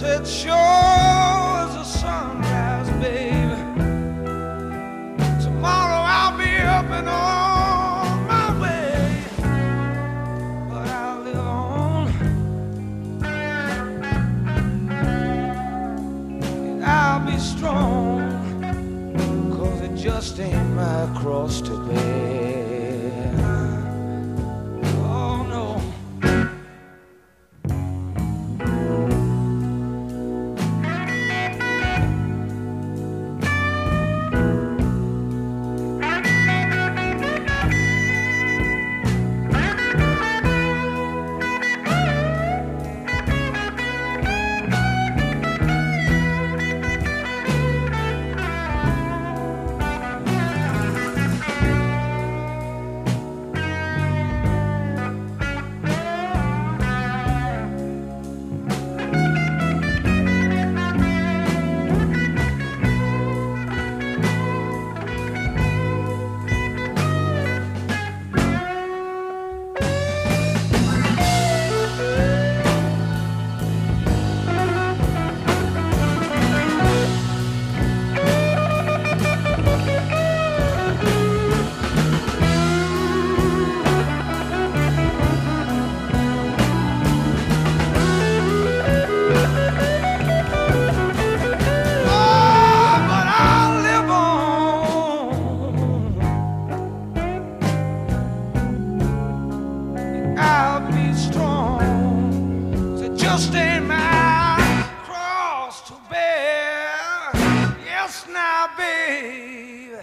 Said sure as the sunrise, baby. Tomorrow I'll be up and on my way, but I'll live on, and I'll be strong, 'cause it just ain't my cross to bear. Oh no. I'll be strong, so just ain't my cross to bear. Yes, now, babe.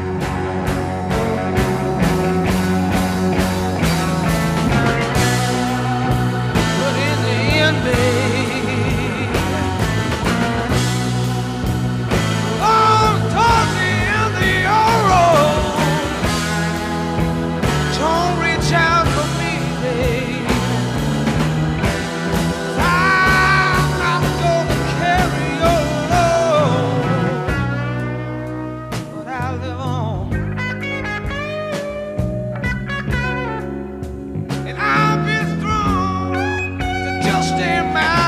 But in the end, babe, oh, towards the end of your road, don't reach out for me. I'm not gonna carry your load, but I'll live on, and I'll be strong to just stay my